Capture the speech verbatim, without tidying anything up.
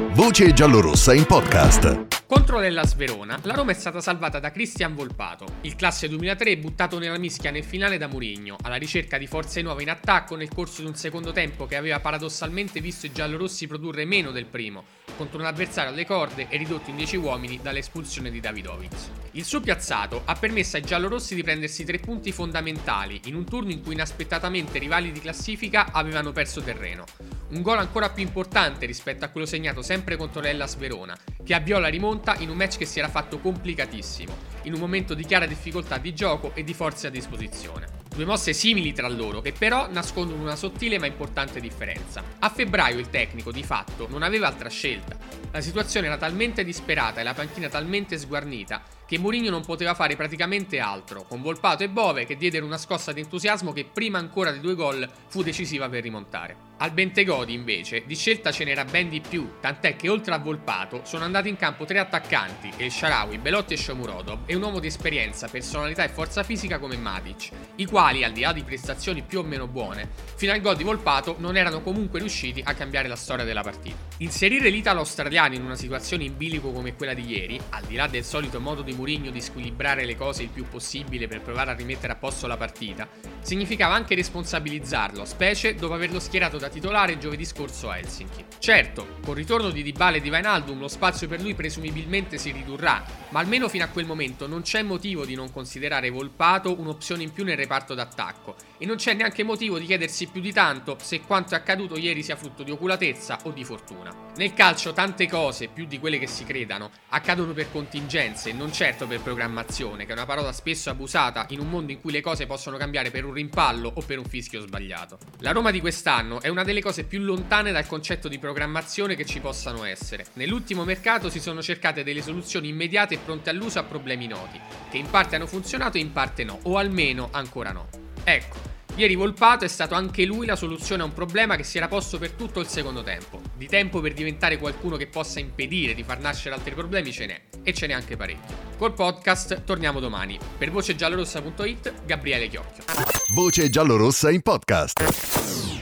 Voce giallorossa in podcast. Contro l'Hellas Verona, la Roma è stata salvata da Cristian Volpato, il classe duemilatré buttato nella mischia nel finale da Mourinho, alla ricerca di forze nuove in attacco nel corso di un secondo tempo che aveva paradossalmente visto i giallorossi produrre meno del primo, contro un avversario alle corde e ridotto in dieci uomini dall'espulsione di Davidovic. Il suo piazzato ha permesso ai giallorossi di prendersi tre punti fondamentali in un turno in cui inaspettatamente rivali di classifica avevano perso terreno. Un gol ancora più importante rispetto a quello segnato sempre contro l'Hellas Verona, che avviò la rimonta in un match che si era fatto complicatissimo, in un momento di chiara difficoltà di gioco e di forze a disposizione. Due mosse simili tra loro, che però nascondono una sottile ma importante differenza. A febbraio il tecnico, di fatto, non aveva altra scelta. La situazione era talmente disperata e la panchina talmente sguarnita che Mourinho non poteva fare praticamente altro, con Volpato e Bove che diedero una scossa di entusiasmo che prima ancora dei due gol fu decisiva per rimontare. Al Bentegodi invece di scelta ce n'era ben di più, tant'è che oltre a Volpato sono andati in campo tre attaccanti, El Shaarawy, Belotti e Shomurodov, e un uomo di esperienza, personalità e forza fisica come Matic, i quali, al di là di prestazioni più o meno buone, fino al gol di Volpato non erano comunque riusciti a cambiare la storia della partita. Inserire l'italo-australiano in una situazione in bilico come quella di ieri, al di là del solito modo di Mourinho di squilibrare le cose il più possibile per provare a rimettere a posto la partita, significava anche responsabilizzarlo, specie dopo averlo schierato da titolare giovedì scorso a Helsinki. Certo, col ritorno di Dybala e di Wijnaldum lo spazio per lui presumibilmente si ridurrà, ma almeno fino a quel momento non c'è motivo di non considerare Volpato un'opzione in più nel reparto d'attacco e non c'è neanche motivo di chiedersi più di tanto se quanto è accaduto ieri sia frutto di oculatezza o di fortuna. Nel calcio tante cose, più di quelle che si credano, accadono per contingenze e non certo per programmazione, che è una parola spesso abusata in un mondo in cui le cose possono cambiare per un rimpallo o per un fischio sbagliato. La Roma di quest'anno è una delle cose più lontane dal concetto di programmazione che ci possano essere. Nell'ultimo mercato si sono cercate delle soluzioni immediate e pronte all'uso a problemi noti, che in parte hanno funzionato e in parte no, o almeno ancora no. Ecco, ieri Volpato è stato anche lui la soluzione a un problema che si era posto per tutto il secondo tempo. Di tempo per diventare qualcuno che possa impedire di far nascere altri problemi ce n'è, e ce n'è anche parecchio. Col podcast torniamo domani. Per voce giallorossa punto it, Gabriele Chiocchio. Voce giallorossa in podcast.